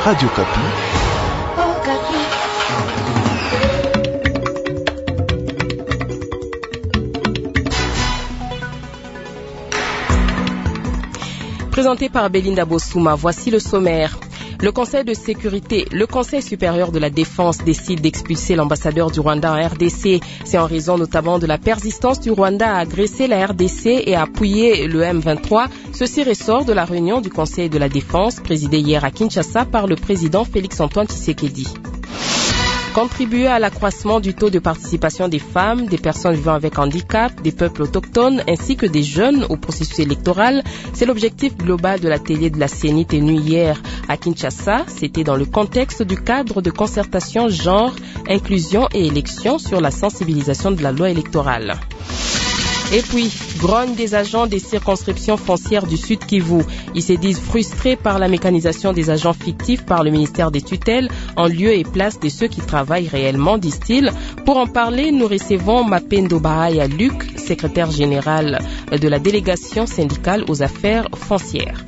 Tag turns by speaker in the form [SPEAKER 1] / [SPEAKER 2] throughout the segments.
[SPEAKER 1] Radio Kapi.
[SPEAKER 2] Présenté par Belinda Bossouma, voici le sommaire. Le Conseil de sécurité, le Conseil supérieur de la défense décide d'expulser l'ambassadeur du Rwanda en RDC. C'est en raison notamment de la persistance du Rwanda à agresser la RDC et à appuyer le M23. Ceci ressort de la réunion du Conseil de la défense présidée hier à Kinshasa par le président Félix-Antoine Tshisekedi. Contribuer à l'accroissement du taux de participation des femmes, des personnes vivant avec handicap, des peuples autochtones ainsi que des jeunes au processus électoral, c'est l'objectif global de l'atelier de la CENI tenu hier à Kinshasa. C'était dans le contexte du cadre de concertation genre, inclusion et élection sur la sensibilisation de la loi électorale. Et puis, grogne des agents des circonscriptions foncières du Sud Kivu. Ils se disent frustrés par la mécanisation des agents fictifs par le ministère des tutelles en lieu et place de ceux qui travaillent réellement, disent-ils. Pour en parler, nous recevons Mapendo Bahaya Luc, secrétaire général de la délégation syndicale aux affaires foncières.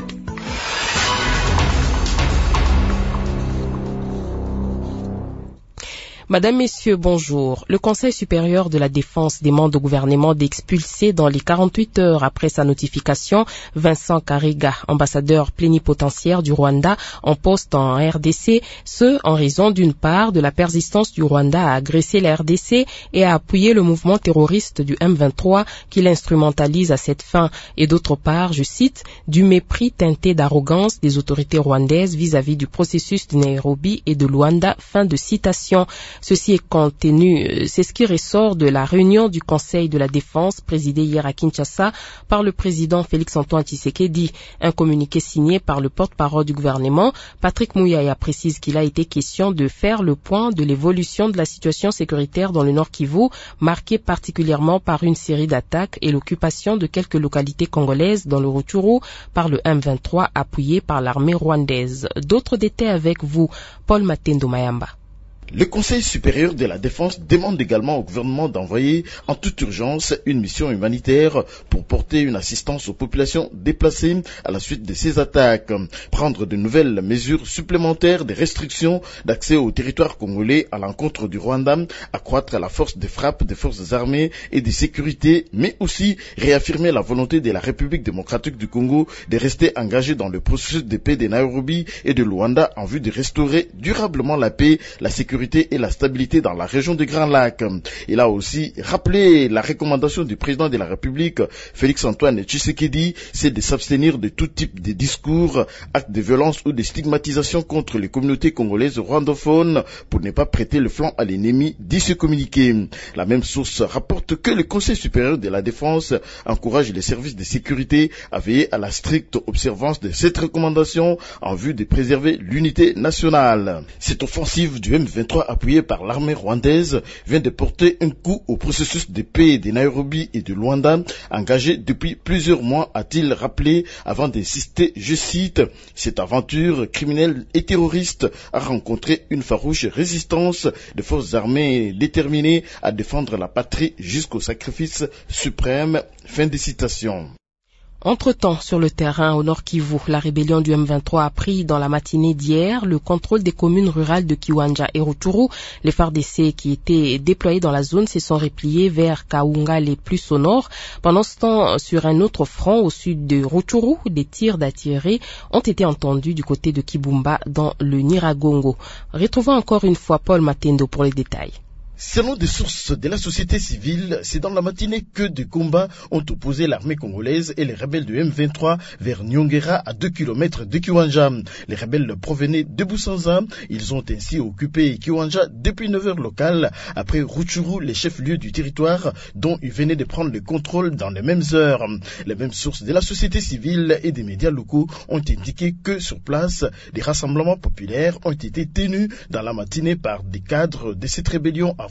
[SPEAKER 2] Madame, Messieurs, bonjour. Le Conseil supérieur de la défense demande au gouvernement d'expulser dans les 48 heures après sa notification Vincent Karega, ambassadeur plénipotentiaire du Rwanda en poste en RDC, ce en raison d'une part de la persistance du Rwanda à agresser la RDC et à appuyer le mouvement terroriste du M23 qui l'instrumentalise à cette fin et d'autre part, je cite, du mépris teinté d'arrogance des autorités rwandaises vis-à-vis du processus de Nairobi et de Luanda, fin de citation. Ceci est contenu, c'est ce qui ressort de la réunion du Conseil de la Défense présidée hier à Kinshasa par le président Félix-Antoine Tshisekedi. Un communiqué signé par le porte-parole du gouvernement, Patrick Mouyaya, précise qu'il a été question de faire le point de l'évolution de la situation sécuritaire dans le Nord Kivu, marquée particulièrement par une série d'attaques et l'occupation de quelques localités congolaises dans le Rutshuru par le M23 appuyé par l'armée rwandaise. D'autres détails avec vous, Paul Matendo Mayamba.
[SPEAKER 3] Le Conseil supérieur de la défense demande également au gouvernement d'envoyer en toute urgence une mission humanitaire pour porter une assistance aux populations déplacées à la suite de ces attaques, prendre de nouvelles mesures supplémentaires de restrictions d'accès au territoire congolais à l'encontre du Rwanda, accroître la force de frappe des forces armées et de sécurité, mais aussi réaffirmer la volonté de la République démocratique du Congo de rester engagée dans le processus de paix de Nairobi et de Luanda en vue de restaurer durablement la paix, la sécurité et la stabilité dans la région des Grands Lacs. Il a aussi rappelé la recommandation du président de la République, Félix-Antoine Tshisekedi, c'est de s'abstenir de tout type de discours, actes de violence ou de stigmatisation contre les communautés congolaises rwandophones pour ne pas prêter le flanc à l'ennemi, dit ce communiqué. La même source rapporte que le Conseil supérieur de la défense encourage les services de sécurité à veiller à la stricte observance de cette recommandation en vue de préserver l'unité nationale. Cette offensive du M23 appuyé par l'armée rwandaise vient de porter un coup au processus de paix de Nairobi et de Luanda, engagé depuis plusieurs mois, a-t-il rappelé, avant d'insister, je cite, cette aventure criminelle et terroriste a rencontré une farouche résistance de forces armées déterminées à défendre la patrie jusqu'au sacrifice suprême, fin de citation.
[SPEAKER 2] Entre-temps, sur le terrain au Nord Kivu, la rébellion du M23 a pris dans la matinée d'hier le contrôle des communes rurales de Kiwanja et Rutshuru. Les FARDC qui étaient déployés dans la zone se sont repliés vers Kaungale plus au nord. Pendant ce temps, sur un autre front au sud de Rutshuru, des tirs d'artillerie ont été entendus du côté de Kibumba dans le Nyiragongo. Retrouvons encore une fois Paul Matendo pour les détails.
[SPEAKER 3] Selon des sources de la société civile, c'est dans la matinée que des combats ont opposé l'armée congolaise et les rebelles du M23 vers Nyongera à 2 km de Kiwanja. Les rebelles provenaient de Busanza. Ils ont ainsi occupé Kiwanja depuis 9h locales, après Rutshuru, les chefs-lieux du territoire dont ils venaient de prendre le contrôle dans les mêmes heures. Les mêmes sources de la société civile et des médias locaux ont indiqué que sur place, des rassemblements populaires ont été tenus dans la matinée par des cadres de cette rébellion à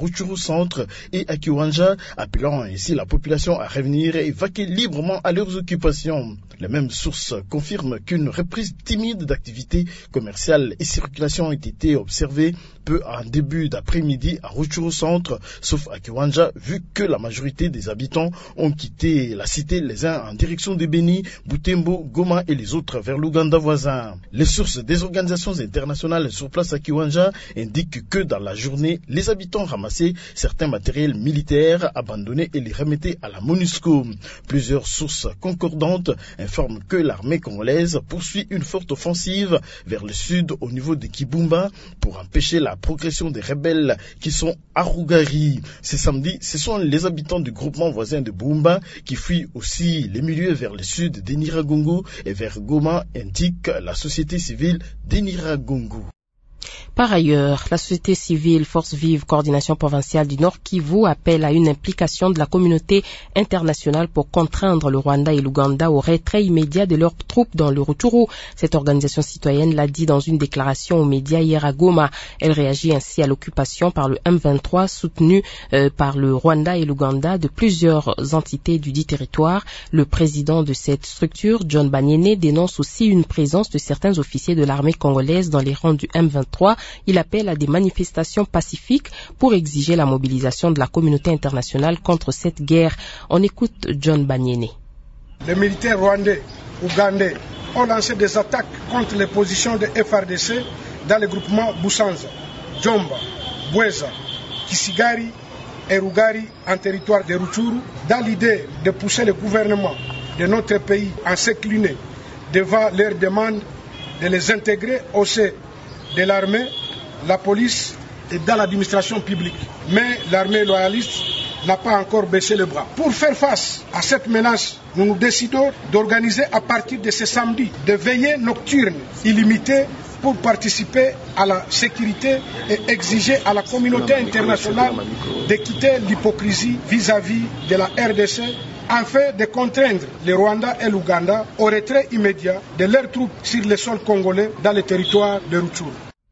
[SPEAKER 3] Rutshuru Centre et à Kiwanja, appelant ainsi la population à revenir et vaquer librement à leurs occupations. Les mêmes sources confirment qu'une reprise timide d'activité commerciale et circulation ont été observées peu en début d'après-midi à Rutshuru Centre, sauf à Kiwanja, vu que la majorité des habitants ont quitté la cité, les uns en direction de Beni, Butembo, Goma et les autres vers l'Ouganda voisin. Les sources des organisations internationales sur place à Kiwanja indiquent que dans la journée, les habitants ramassaient certains matériels militaires abandonnés et les remettaient à la MONUSCO. Plusieurs sources concordantes informent que l'armée congolaise poursuit une forte offensive vers le sud au niveau de Kibumba pour empêcher la progression des rebelles qui sont à Rougari. Ce samedi, ce sont les habitants du groupement voisin de Bumba qui fuient aussi les milieux vers le sud d'Eniragongo et vers Goma, indique la société civile d'Eniragongo.
[SPEAKER 2] Par ailleurs, la société civile Force Vive Coordination Provinciale du Nord Kivu appelle à une implication de la communauté internationale pour contraindre le Rwanda et l'Ouganda au retrait immédiat de leurs troupes dans le Rutshuru. Cette organisation citoyenne l'a dit dans une déclaration aux médias hier à Goma. Elle réagit ainsi à l'occupation par le M23 soutenu par le Rwanda et l'Ouganda de plusieurs entités du dit territoire. Le président de cette structure, John Banyene, dénonce aussi une présence de certains officiers de l'armée congolaise dans les rangs du M23. Il appelle à des manifestations pacifiques pour exiger la mobilisation de la communauté internationale contre cette guerre. On écoute John Banyene.
[SPEAKER 1] Les militaires rwandais, ougandais ont lancé des attaques contre les positions de FARDC dans les groupements Busanza, Djomba, Bweza, Kisigari et Rugari en territoire de Rutshuru dans l'idée de pousser le gouvernement de notre pays à s'incliner devant leurs demandes de les intégrer au sein de l'armée, la police et dans l'administration publique. Mais l'armée loyaliste n'a pas encore baissé le bras. Pour faire face à cette menace, nous décidons d'organiser à partir de ce samedi des veillées nocturnes illimitées pour participer à la sécurité et exiger à la communauté internationale de quitter l'hypocrisie vis-à-vis de la RDC afin de contraindre le Rwanda et l'Ouganda au retrait immédiat de leurs troupes sur le sol congolais dans le territoire de Rutshuru.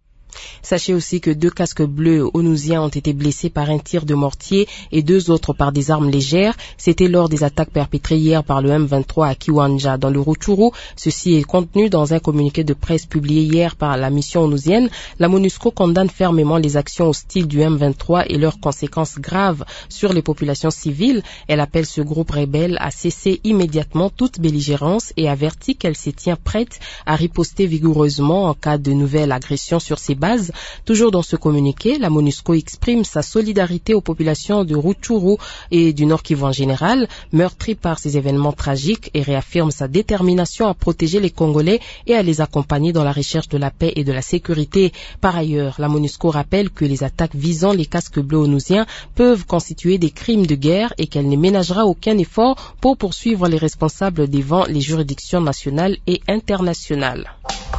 [SPEAKER 2] Sachez aussi que 2 casques bleus onusiens ont été blessés par un tir de mortier et 2 autres par des armes légères. C'était lors des attaques perpétrées hier par le M23 à Kiwanja dans le Rutshuru. Ceci est contenu dans un communiqué de presse publié hier par la mission onusienne. La MONUSCO condamne fermement les actions hostiles du M23 et leurs conséquences graves sur les populations civiles. Elle appelle ce groupe rebelle à cesser immédiatement toute belligérance et avertit qu'elle se tient prête à riposter vigoureusement en cas de nouvelle agression sur ses bases. Toujours dans ce communiqué, la MONUSCO exprime sa solidarité aux populations de Rutshuru et du Nord Kivu en général, meurtries par ces événements tragiques, et réaffirme sa détermination à protéger les Congolais et à les accompagner dans la recherche de la paix et de la sécurité. Par ailleurs, la MONUSCO rappelle que les attaques visant les casques bleus onusiens peuvent constituer des crimes de guerre et qu'elle ne ménagera aucun effort pour poursuivre les responsables devant les juridictions nationales et internationales.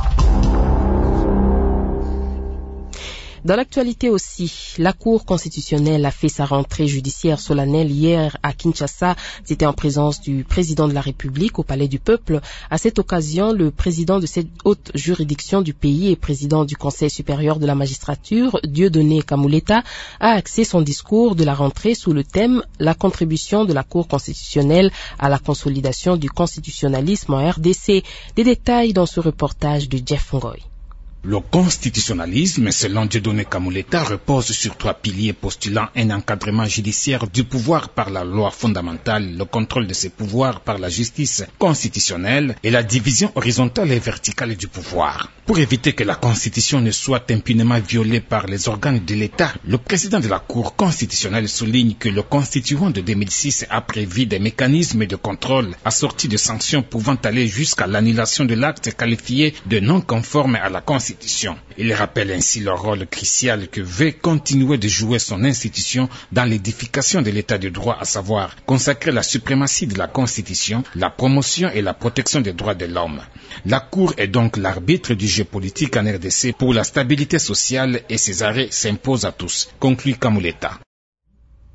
[SPEAKER 2] Dans l'actualité aussi, la Cour constitutionnelle a fait sa rentrée judiciaire solennelle hier à Kinshasa. C'était en présence du président de la République au Palais du Peuple. À cette occasion, le président de cette haute juridiction du pays et président du Conseil supérieur de la magistrature, Dieudonné Kamuleta, a axé son discours de la rentrée sous le thème « La contribution de la Cour constitutionnelle à la consolidation du constitutionnalisme en RDC ». Des détails dans ce reportage de Jeff Ngoy.
[SPEAKER 4] Le constitutionnalisme, selon Dieudonné Kamuleta, repose sur 3 piliers postulant un encadrement judiciaire du pouvoir par la loi fondamentale, le contrôle de ces pouvoirs par la justice constitutionnelle et la division horizontale et verticale du pouvoir. Pour éviter que la Constitution ne soit impunément violée par les organes de l'État, le président de la Cour constitutionnelle souligne que le constituant de 2006 a prévu des mécanismes de contrôle assortis de sanctions pouvant aller jusqu'à l'annulation de l'acte qualifié de non conforme à la Constitution. Il rappelle ainsi le rôle crucial que veut continuer de jouer son institution dans l'édification de l'état de droit, à savoir consacrer la suprématie de la Constitution, la promotion et la protection des droits de l'homme. La Cour est donc l'arbitre du jeu politique en RDC pour la stabilité sociale et ses arrêts s'imposent à tous, conclut Kamuleta.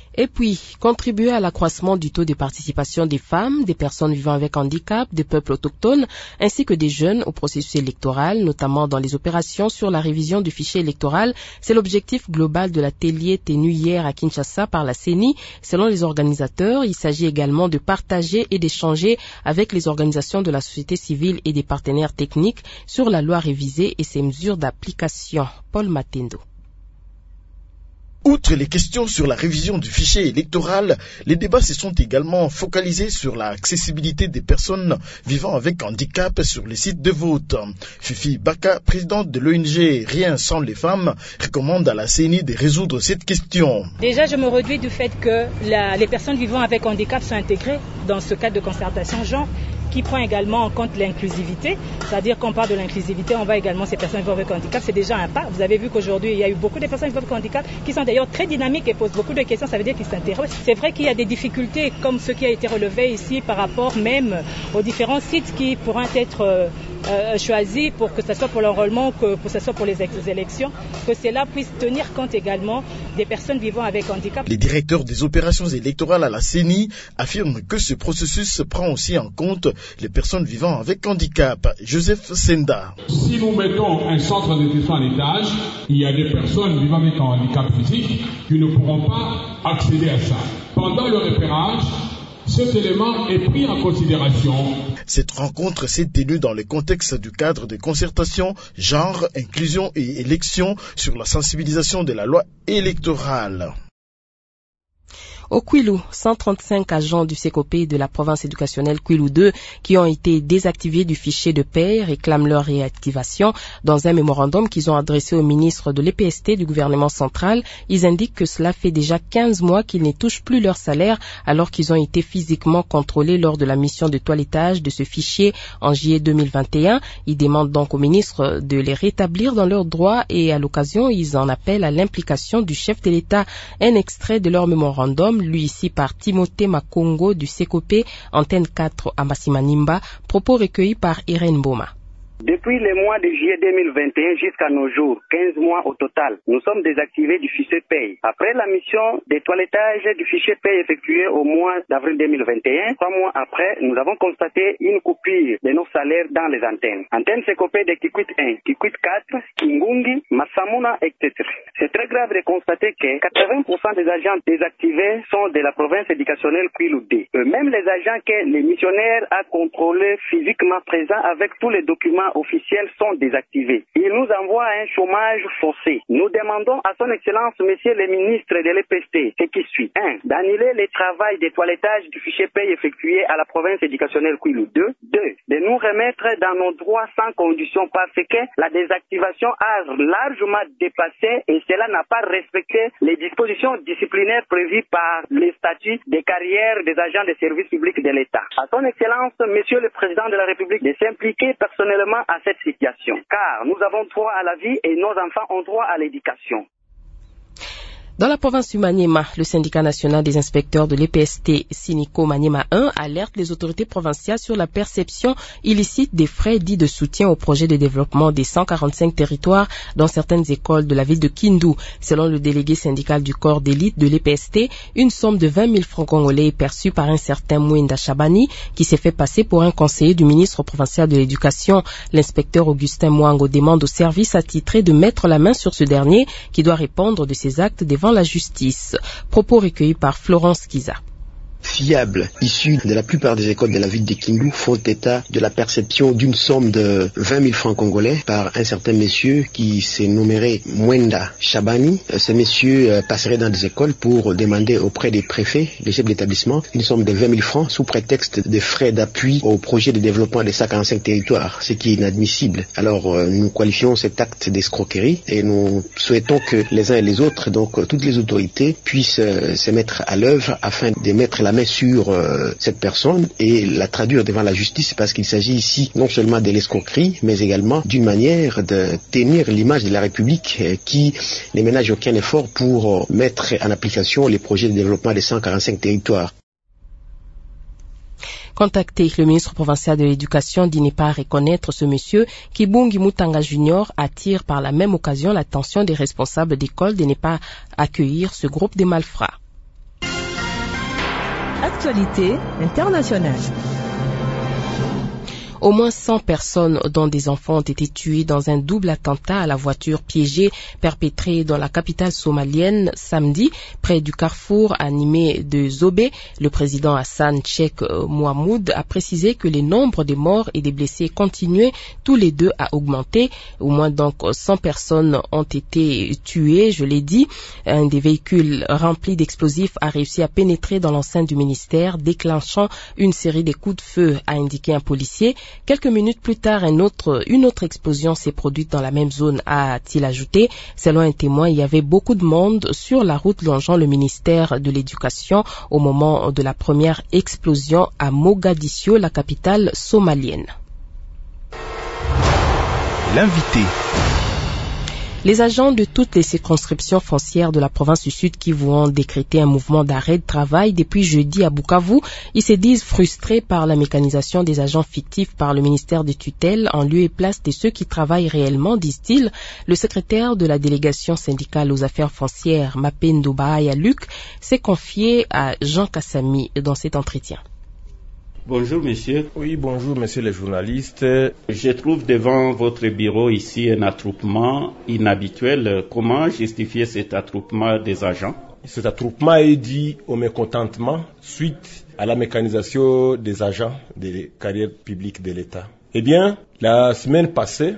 [SPEAKER 2] Et puis, contribuer à l'accroissement du taux de participation des femmes, des personnes vivant avec handicap, des peuples autochtones, ainsi que des jeunes au processus électoral, notamment dans les opérations sur la révision du fichier électoral, c'est l'objectif global de l'atelier tenu hier à Kinshasa par la CENI. Selon les organisateurs, il s'agit également de partager et d'échanger avec les organisations de la société civile et des partenaires techniques sur la loi révisée et ses mesures d'application. Paul Matendo.
[SPEAKER 3] Outre les questions sur la révision du fichier électoral, les débats se sont également focalisés sur l'accessibilité des personnes vivant avec handicap sur les sites de vote. Fifi Baka, présidente de l'ONG Rien sans les femmes, recommande à la CENI de résoudre cette question.
[SPEAKER 5] Déjà, je me réjouis du fait que les personnes vivant avec handicap sont intégrées dans ce cadre de concertation genre, qui prend également en compte l'inclusivité, c'est-à-dire qu'on parle de l'inclusivité, on va également ces personnes vivant avec handicap, c'est déjà un pas. Vous avez vu qu'aujourd'hui, il y a eu beaucoup de personnes vivant avec handicap qui sont d'ailleurs très dynamiques et posent beaucoup de questions, ça veut dire qu'ils s'interrogent. C'est vrai qu'il y a des difficultés comme ce qui a été relevé ici par rapport même aux différents sites qui pourront être choisis pour que ce soit pour l'enrôlement, que ce soit pour les élections, que cela puisse tenir compte également des personnes vivant avec handicap.
[SPEAKER 3] Les directeurs des opérations électorales à la CENI affirment que ce processus prend aussi en compte les personnes vivant avec handicap. Joseph Senda.
[SPEAKER 6] Si nous mettons un centre de détention en étage, il y a des personnes vivant avec un handicap physique qui ne pourront pas accéder à ça. Pendant le repérage, cet élément est pris en considération.
[SPEAKER 3] Cette rencontre s'est tenue dans le contexte du cadre de concertation, genre, inclusion et élection sur la sensibilisation de la loi électorale.
[SPEAKER 2] Au Kwilu, 135 agents du SECOPE de la province éducationnelle Kwilu 2 qui ont été désactivés du fichier de paie réclament leur réactivation. Dans un mémorandum qu'ils ont adressé au ministre de l'EPST du gouvernement central, ils indiquent que cela fait déjà 15 mois qu'ils ne touchent plus leur salaire alors qu'ils ont été physiquement contrôlés lors de la mission de toilettage de ce fichier en juillet 2021. Ils demandent donc au ministre de les rétablir dans leurs droits et à l'occasion, ils en appellent à l'implication du chef de l'État. Un extrait de leur mémorandum, lui ici par Timothée Makongo du SECOPE, antenne 4 à Massimanimba, propos recueillis par Irène Boma.
[SPEAKER 7] Depuis le mois de juillet 2021 jusqu'à nos jours, 15 mois au total, nous sommes désactivés du fichier paye. Après la mission de toilettage du fichier paye effectuée au mois d'avril 2021, 3 mois après, nous avons constaté une coupure de nos salaires dans les antennes. Antennes SECOPE de Kikwit 1, Kikwit 4, Kingungi, Massamuna, etc. C'est très grave de constater que 80% des agents désactivés sont de la province éducationnelle Kwilu 2. Même les agents que les missionnaires a contrôlés physiquement présents avec tous les documents officiels sont désactivés. Il nous envoie un chômage forcé. Nous demandons à son excellence, monsieur le ministre de l'EPST, ce qui suit. 1. D'annuler le travail de toilettage du fichier paye effectué à la province éducationnelle Kwilu 2. 2. De nous remettre dans nos droits sans condition parce que la désactivation a largement dépassé et cela n'a pas respecté les dispositions disciplinaires prévues par les statuts de carrière des agents des services publics de l'État. À son excellence, monsieur le président de la République, de s'impliquer personnellement à cette situation, car nous avons droit à la vie et nos enfants ont droit à l'éducation.
[SPEAKER 2] Dans la province du Maniema, le syndicat national des inspecteurs de l'EPST, Sinico Maniema 1, alerte les autorités provinciales sur la perception illicite des frais dits de soutien au projet de développement des 145 territoires dans certaines écoles de la ville de Kindu. Selon le délégué syndical du corps d'élite de l'EPST, une somme de 20 000 francs congolais est perçue par un certain Mwenda Chabani qui s'est fait passer pour un conseiller du ministre provincial de l'Éducation. L'inspecteur Augustin Mwango demande au service attitré de mettre la main sur ce dernier qui doit répondre de ses actes devant la justice. Propos recueillis par Florence Kiza.
[SPEAKER 8] Fiables, issus de la plupart des écoles de la ville de Kindu, font état de la perception d'une somme de 20 000 francs congolais par un certain monsieur qui s'est nommé Mwenda Chabani. Ce monsieur passerait dans des écoles pour demander auprès des préfets, des chefs d'établissement, une somme de 20 000 francs sous prétexte de frais d'appui au projet de développement des 145 territoires, ce qui est inadmissible. Alors nous qualifions cet acte d'escroquerie et nous souhaitons que les uns et les autres, donc toutes les autorités, puissent se mettre à l'œuvre afin de mettre la main sur cette personne et la traduire devant la justice, parce qu'il s'agit ici non seulement de l'escroquerie, mais également d'une manière de tenir l'image de la République qui ne ménage aucun effort pour mettre en application les projets de développement des 145 territoires.
[SPEAKER 2] Contacté, le ministre provincial de l'Éducation dit ne pas reconnaître ce monsieur. Kibungi Mutanga Junior attire par la même occasion l'attention des responsables d'école de ne pas accueillir ce groupe de malfrats.
[SPEAKER 9] l'actualité internationale.
[SPEAKER 2] Au moins 100 personnes, dont des enfants, ont été tuées dans un double attentat à la voiture piégée perpétré dans la capitale somalienne samedi, près du carrefour animé de Zobé. Le président Hassan Sheikh Mohamoud a précisé que les nombres des morts et des blessés continuaient tous les deux à augmenter. Au moins donc 100 personnes ont été tuées, je l'ai dit. Un des véhicules remplis d'explosifs a réussi à pénétrer dans l'enceinte du ministère, déclenchant une série de coups de feu, a indiqué un policier. Quelques minutes plus tard, une autre explosion s'est produite dans la même zone, a-t-il ajouté. Selon un témoin, il y avait beaucoup de monde sur la route longeant le ministère de l'Éducation au moment de la première explosion à Mogadiscio, la capitale somalienne.
[SPEAKER 10] L'invité.
[SPEAKER 2] Les agents de toutes les circonscriptions foncières de la province du Sud Kivu ont décrété un mouvement d'arrêt de travail depuis jeudi à Bukavu. Ils se disent frustrés par la mécanisation des agents fictifs par le ministère des tutelles en lieu et place de ceux qui travaillent réellement, disent-ils. Le secrétaire de la délégation syndicale aux affaires foncières, Mapendo Bahaya Luc, s'est confié à Jean Kassami dans cet entretien.
[SPEAKER 11] Bonjour monsieur.
[SPEAKER 12] Oui, bonjour monsieur le journaliste.
[SPEAKER 11] Je trouve devant votre bureau ici un attroupement inhabituel. Comment justifier cet attroupement des agents?
[SPEAKER 12] Cet attroupement est dû au mécontentement suite à la mécanisation des agents des carrières publiques de l'État. Eh bien, la semaine passée,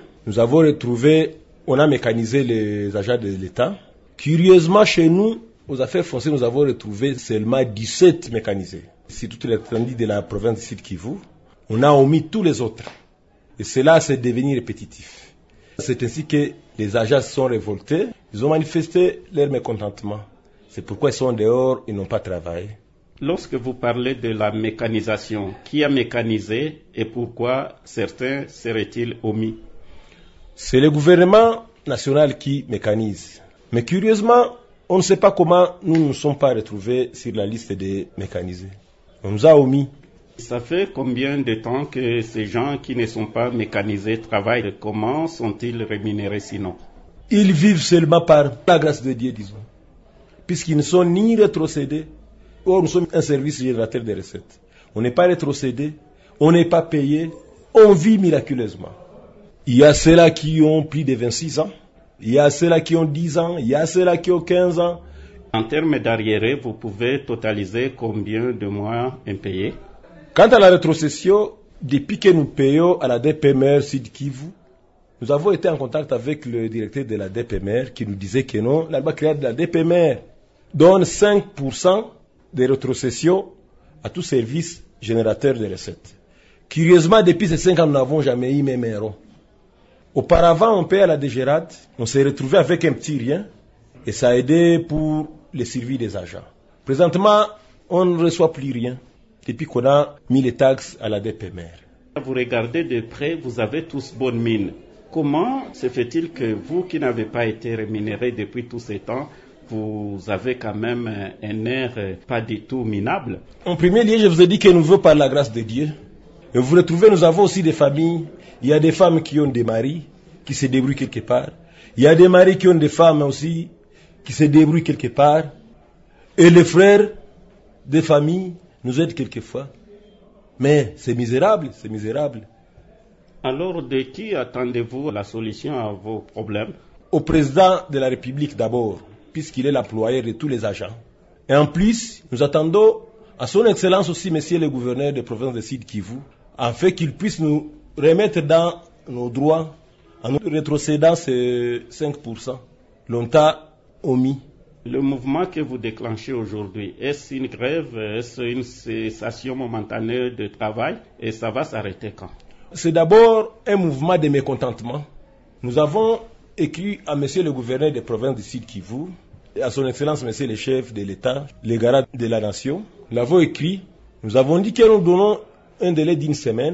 [SPEAKER 12] on a mécanisé les agents de l'État. Curieusement, chez nous, aux affaires foncières, nous avons retrouvé seulement 17 mécanisés. C'est toute l'étendue de la province du Sud Kivu. On a omis tous les autres. Et cela, c'est devenu répétitif. C'est ainsi que les agents se sont révoltés. Ils ont manifesté leur mécontentement. C'est pourquoi ils sont dehors, ils n'ont pas travaillé.
[SPEAKER 11] Lorsque vous parlez de la mécanisation, qui a mécanisé et pourquoi certains seraient-ils omis?
[SPEAKER 12] C'est le gouvernement national qui mécanise. Mais curieusement, on ne sait pas comment nous ne nous sommes pas retrouvés sur la liste des mécanisés. On nous a omis.
[SPEAKER 11] Ça fait combien de temps que ces gens qui ne sont pas mécanisés travaillent? Comment sont-ils rémunérés sinon?
[SPEAKER 12] Ils vivent seulement par la grâce de Dieu, disons. Puisqu'ils ne sont ni rétrocédés. Or, nous sommes un service générateur de recettes. On n'est pas rétrocédés, on n'est pas payé, on vit miraculeusement. Il y a ceux-là qui ont plus de 26 ans, il y a ceux-là qui ont 10 ans, il y a ceux-là qui ont 15 ans.
[SPEAKER 11] En termes d'arriérés, vous pouvez totaliser combien de mois impayés?
[SPEAKER 12] Quant à la rétrocession, depuis que nous payons à la DPMR Sud Kivu, nous avons été en contact avec le directeur de la DPMR qui nous disait que non, la loi créée de la DPMR donne 5% des rétrocessions à tout service générateur de recettes. Curieusement, depuis ces 5 ans, nous n'avons jamais eu même un rond. Auparavant, on payait à la DGRAD, on s'est retrouvé avec un petit rien et ça a aidé pour les survies des agents. Présentement, on ne reçoit plus rien depuis qu'on a mis les taxes à la DPMR.
[SPEAKER 11] Vous regardez de près, vous avez tous bonne mine. Comment se fait-il que vous qui n'avez pas été rémunéré depuis tous ces temps, vous avez quand même un air pas du tout minable?
[SPEAKER 12] En premier lieu, je vous ai dit que nous vivons par la grâce de Dieu. Et vous retrouvez, nous avons aussi des familles. Il y a des femmes qui ont des maris, qui se débrouillent quelque part. Il y a des maris qui ont des femmes aussi, qui se débrouillent quelque part. Et les frères des familles nous aident quelquefois. Mais c'est misérable, c'est misérable.
[SPEAKER 11] Alors, de qui attendez-vous la solution à vos problèmes?
[SPEAKER 12] Au président de la République d'abord, puisqu'il est l'employeur de tous les agents. Et en plus, nous attendons à son Excellence aussi, Monsieur le gouverneur de province de Sud Kivu, afin qu'il puisse nous remettre dans nos droits en nous rétrocédant ces 5%, longtemps omis.
[SPEAKER 11] Le mouvement que vous déclenchez aujourd'hui, est-ce une grève, est-ce une cessation momentanée de travail et ça va s'arrêter quand?
[SPEAKER 12] C'est d'abord un mouvement de mécontentement. Nous avons écrit à Monsieur le gouverneur des provinces du Sud Kivu, à son Excellence Monsieur le chef de l'État, les garants de la nation. Nous l'avons écrit, nous avons dit que nous donnons un délai d'une semaine.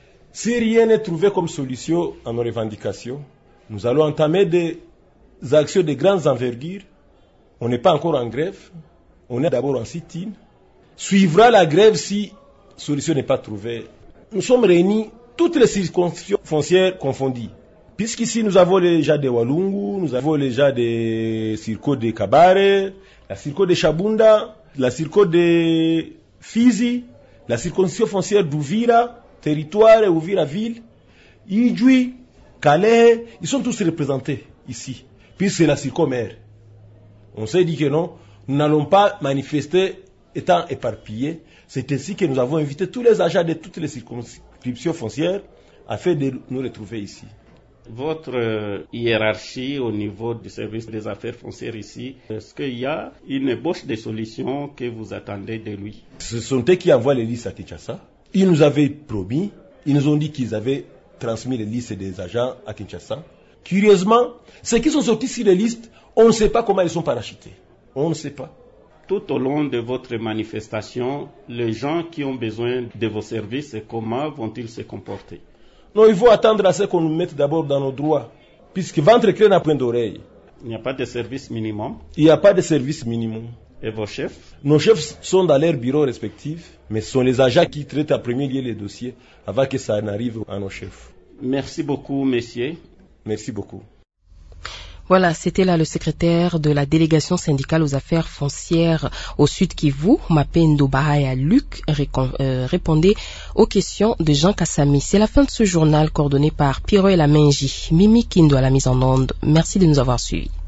[SPEAKER 12] Si rien n'est trouvé comme solution à nos revendications, nous allons entamer des actions de grandes envergures. On n'est pas encore en grève, on est d'abord en sit-in. Suivra la grève si solution n'est pas trouvée. Nous sommes réunis, toutes les circonscriptions foncières confondues. Puisqu'ici nous avons les gens de Walungu, nous avons les gens de Circo de Kabare, la Circo de Chabunda, la Circo de Fizi, la circonscription foncière d'Ouvira, territoire et Ouvira-Ville, Idjoui, Calais, ils sont tous représentés ici, puisque c'est la circomère. On s'est dit que non, nous n'allons pas manifester étant éparpillés. C'est ainsi que nous avons invité tous les agents de toutes les circonscriptions foncières afin de nous retrouver ici.
[SPEAKER 11] Votre hiérarchie au niveau du service des affaires foncières ici, est-ce qu'il y a une ébauche de solutions que vous attendez de lui?
[SPEAKER 12] Ce sont eux qui envoient les listes à Kinshasa. Ils nous avaient promis, ils nous ont dit qu'ils avaient transmis les listes des agents à Kinshasa. Curieusement, ceux qui sont sortis sur les listes, on ne sait pas comment ils sont parachutés. On ne sait pas.
[SPEAKER 11] Tout au long de votre manifestation, les gens qui ont besoin de vos services, comment vont-ils se comporter?
[SPEAKER 12] Non, il faut attendre à ce qu'on nous mette d'abord dans nos droits. Puisque ventre clé n'a point d'oreille.
[SPEAKER 11] Il n'y a pas de service minimum?
[SPEAKER 12] Il n'y a pas de service minimum.
[SPEAKER 11] Et vos chefs?
[SPEAKER 12] Nos chefs sont dans leurs bureaux respectifs, mais ce sont les agents qui traitent en premier lieu les dossiers avant que ça n'arrive à nos chefs.
[SPEAKER 11] Merci beaucoup, messieurs.
[SPEAKER 12] Merci beaucoup.
[SPEAKER 2] Voilà, c'était là le secrétaire de la délégation syndicale aux affaires foncières au Sud Kivu, Mapendo Bahaya Luc, répondait aux questions de Jean Kassami. C'est la fin de ce journal coordonné par Piro et la Menji. Mimi Kindo à la mise en onde. Merci de nous avoir suivis.